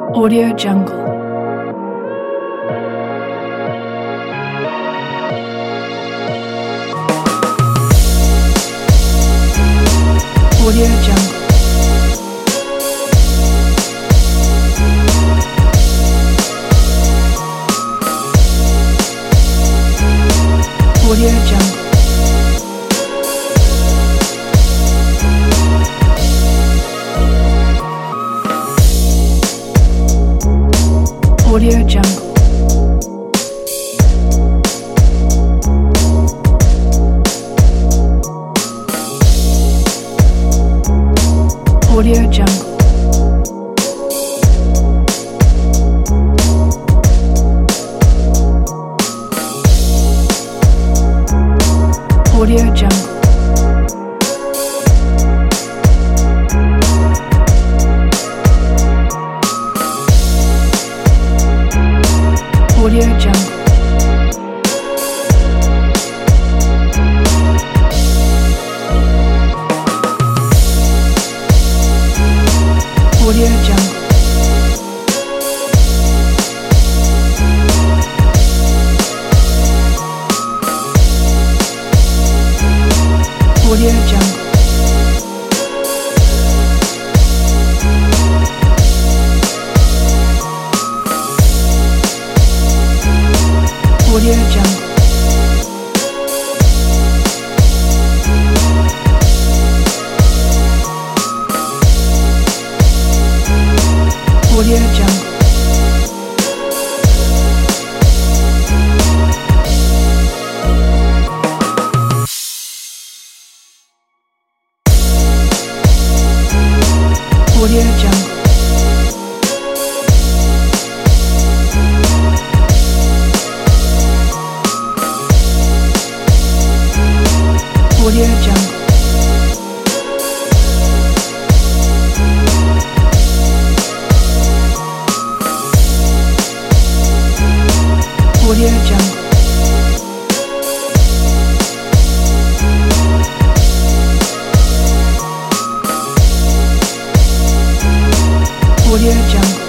Audio Jungle. Audio Jungle. Audio Jungle. Audio Jungle. Audio Jungle. Audio Jungle. Audio Jungle. Audio Jungle. Audio Jungle. Audio Jungle. Audio Jungle. Audio Jungle. Audio Jungle. Audio Jungle. Audio Jungle.